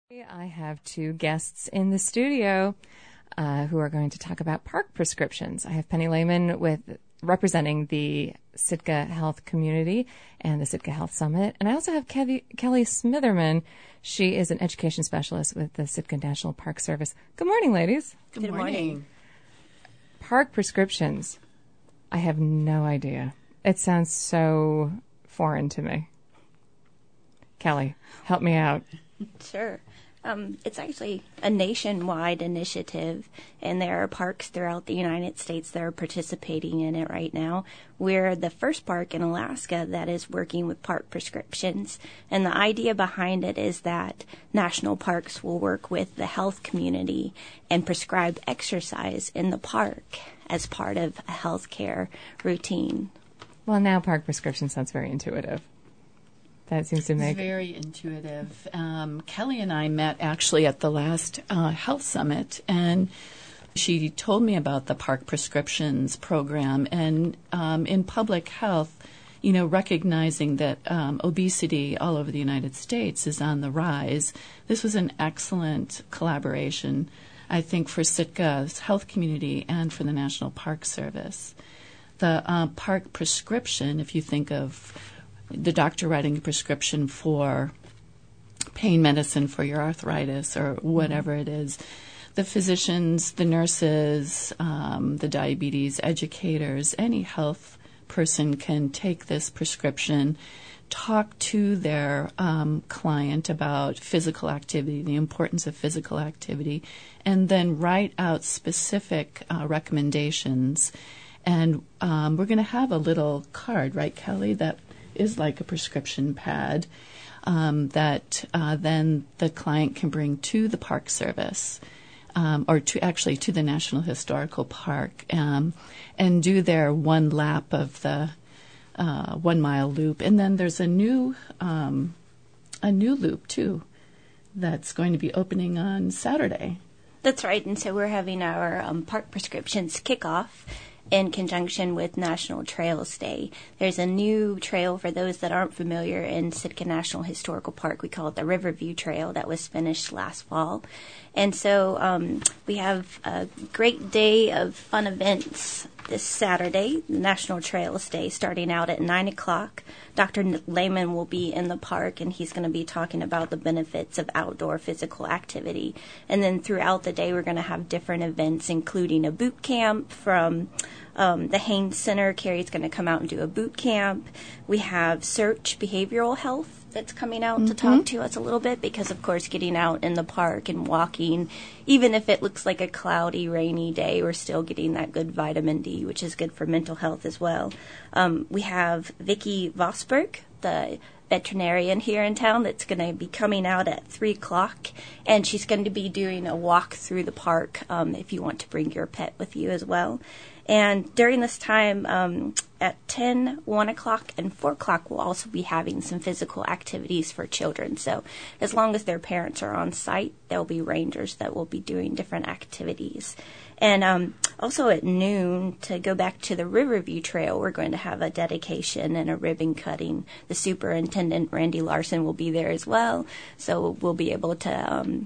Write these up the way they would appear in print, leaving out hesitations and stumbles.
I have two guests in the studio who are going to talk about park prescriptions. I have Penny Lehman representing the Sitka Health community and the Sitka Health Summit. And I also have Kelly Smitherman. She is an education specialist with the Sitka National Park Service. Good morning, ladies. Good morning. Park prescriptions. I have no idea. It sounds so foreign to me. Kelly, help me out. Sure. It's actually a nationwide initiative, and there are parks throughout the United States that are participating in it right now. We're the first park in Alaska that is working with park prescriptions, and the idea behind it is that national parks will work with the health community and prescribe exercise in the park as part of a healthcare routine. Well, now park prescription sounds very intuitive. That seems to make... It's very intuitive. Kelly and I met actually at the last health summit, and she told me about the park prescriptions program. And in public health, you know, recognizing that obesity all over the United States is on the rise, this was an excellent collaboration, I think, for Sitka's health community and for the National Park Service. The park prescription, if you think of the doctor writing a prescription for pain medicine for your arthritis or whatever it is, the physicians, the nurses, the diabetes educators, any health person can take this prescription, talk to their client about physical activity, the importance of physical activity, and then write out specific recommendations. And we're going to have a little card, right, Kelly, that is like a prescription pad that then the client can bring to the Park Service or to the National Historical Park and do their one lap of the 1 mile loop. And then there's a new loop too that's going to be opening on Saturday. That's right, and so we're having our park prescriptions kickoff in conjunction with National Trails Day. There's a new trail for those that aren't familiar in Sitka National Historical Park. We call it the Riverview Trail that was finished last fall. And so we have a great day of fun events this Saturday, National Trails Day, starting out at 9 o'clock. Dr. Lehman will be in the park, and he's going to be talking about the benefits of outdoor physical activity. And then throughout the day, we're going to have different events, including a boot camp from the Haynes Center. Carrie's going to come out and do a boot camp. We have Search Behavioral Health that's coming out to talk to us a little bit because, of course, getting out in the park and walking, even if it looks like a cloudy, rainy day, we're still getting that good vitamin D, which is good for mental health as well. We have Vicki Vosberg, the veterinarian here in town, that's going to be coming out at 3 o'clock, and she's going to be doing a walk through the park if you want to bring your pet with you as well. And during this time, at 10, 1 o'clock, and 4 o'clock, we'll also be having some physical activities for children. So as long as their parents are on site, there'll be rangers that will be doing different activities. And also at noon, to go back to the Riverview Trail, we're going to have a dedication and a ribbon cutting. The superintendent, Randy Larson, will be there as well. So we'll be able to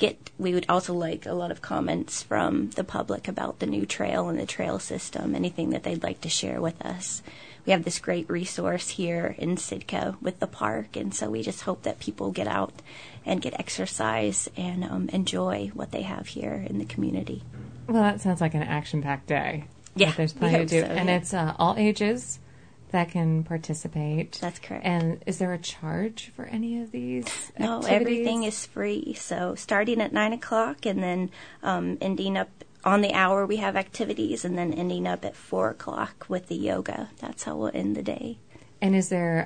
we would also like a lot of comments from the public about the new trail and the trail system, anything that they'd like to share with us. We have this great resource here in Sitka with the park, and so we just hope that people get out and get exercise and enjoy what they have here in the community. Well, that sounds like an action-packed day. Yeah, there's plenty to do. So, and it's all ages that can participate. That's correct. And is there a charge for any of these No, activities? Everything is free. So starting at 9 o'clock and then ending up on the hour, we have activities, and then ending up at 4 o'clock with the yoga. That's how we'll end the day. And is there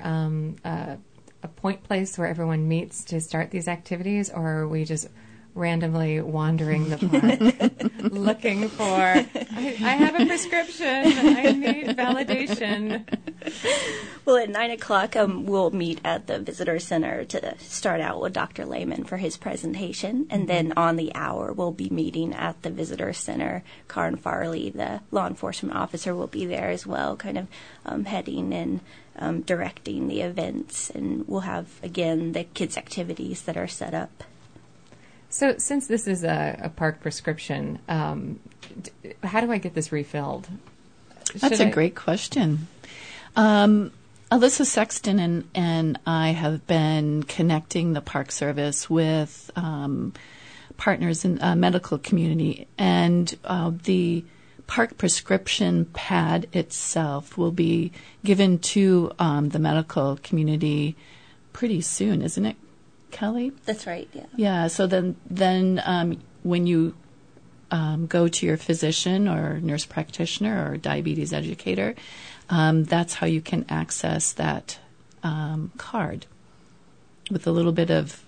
a point place where everyone meets to start these activities, or are we just randomly wandering the park looking for, I have a prescription, I need validation? Well, at 9 o'clock, we'll meet at the visitor center to start out with Dr. Lehman for his presentation. And then on the hour, we'll be meeting at the visitor center. Karen Farley, the law enforcement officer, will be there as well, kind of heading and directing the events. And we'll have, again, the kids' activities that are set up. So since this is a park prescription, how do I get this refilled? That's a great question. Alyssa Sexton and I have been connecting the Park Service with partners in the medical community, and the park prescription pad itself will be given to the medical community pretty soon, isn't it, Kelly? That's right, yeah. Yeah, so then when you go to your physician or nurse practitioner or diabetes educator, that's how you can access that card with a little bit of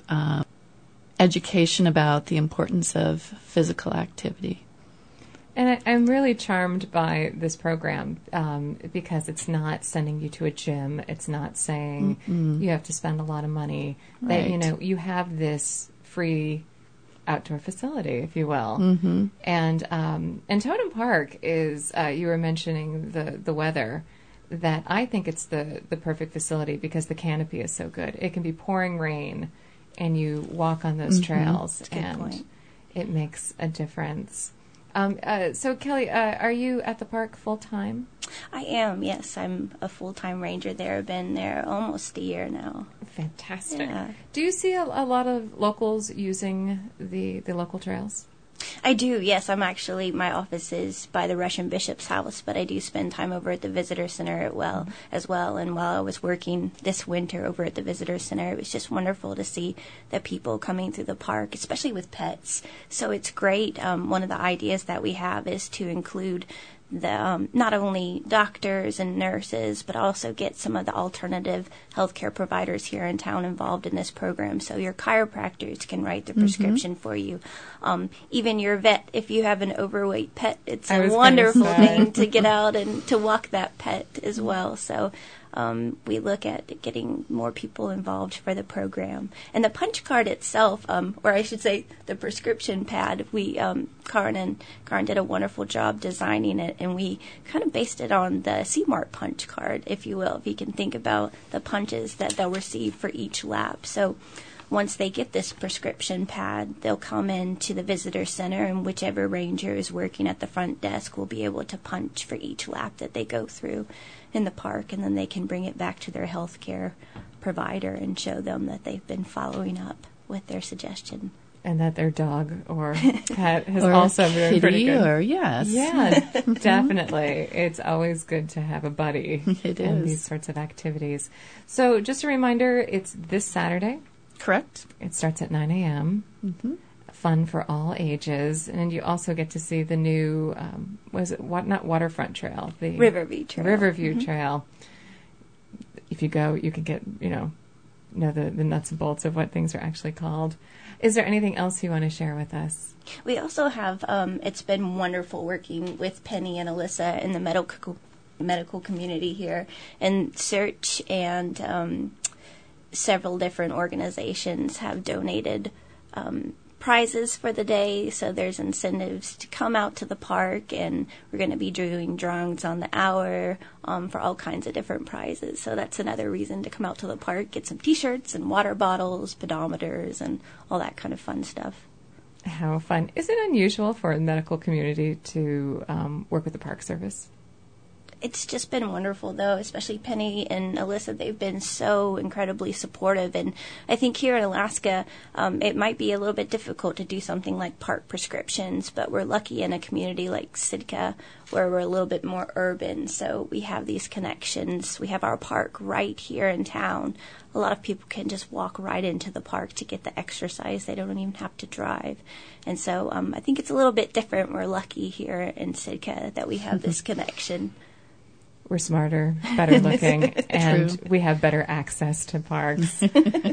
education about the importance of physical activity. And I'm really charmed by this program because it's not sending you to a gym. It's not saying you have to spend a lot of money. Right. That you have this free outdoor facility, if you will. And Totem Park is. You were mentioning the weather. That I think it's the perfect facility because the canopy is so good. It can be pouring rain, and you walk on those trails, and it makes a difference. So Kelly, are you at the park full time? I am, yes. I'm a full-time ranger there. I've been there almost a year now. Fantastic. Yeah. Do you see a lot of locals using the local trails? I do, yes. My office is by the Russian Bishop's house, but I do spend time over at the Visitor Center as well. And while I was working this winter over at the Visitor Center, it was just wonderful to see the people coming through the park, especially with pets. So it's great. One of the ideas that we have is to include the not only doctors and nurses, but also get some of the alternative healthcare providers here in town involved in this program. So your chiropractors can write the prescription for you. Even your vet, if you have an overweight pet, it's a wonderful thing to get out and to walk that pet as well. So we look at getting more people involved for the program. And the punch card itself, or I should say the prescription pad, Karin did a wonderful job designing it, and we kind of based it on the CMART punch card, if you will, if you can think about the punches that they'll receive for each lap. So once they get this prescription pad, they'll come into the visitor center, and whichever ranger is working at the front desk will be able to punch for each lap that they go through in the park, and then they can bring it back to their healthcare provider and show them that they've been following up with their suggestion. And that their dog or pet has also been pretty good. Or yes. Yeah, definitely. It's always good to have a buddy in these sorts of activities. So just a reminder, it's this Saturday. Correct. It starts at 9 a.m. Fun for all ages. And you also get to see the new, not Waterfront Trail, the Riverview Trail. Riverview Trail. If you go, you can get, know the nuts and bolts of what things are actually called. Is there anything else you want to share with us? We also have, it's been wonderful working with Penny and Alyssa in the medical community here, and Search and several different organizations have donated prizes for the day, so there's incentives to come out to the park, and we're going to be doing drawings on the hour for all kinds of different prizes. So that's another reason to come out to the park, get some T-shirts and water bottles, pedometers, and all that kind of fun stuff. How fun. Is it unusual for the medical community to work with the Park Service? It's just been wonderful, though, especially Penny and Alyssa. They've been so incredibly supportive. And I think here in Alaska, it might be a little bit difficult to do something like park prescriptions, but we're lucky in a community like Sitka where we're a little bit more urban. So we have these connections. We have our park right here in town. A lot of people can just walk right into the park to get the exercise. They don't even have to drive. And so I think it's a little bit different. We're lucky here in Sitka that we have this connection. We're smarter, better looking, and we have better access to parks.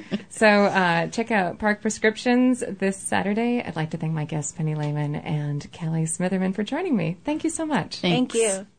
So check out Park Prescriptions this Saturday. I'd like to thank my guests, Penny Lehman and Kelly Smitherman, for joining me. Thank you so much. Thank you.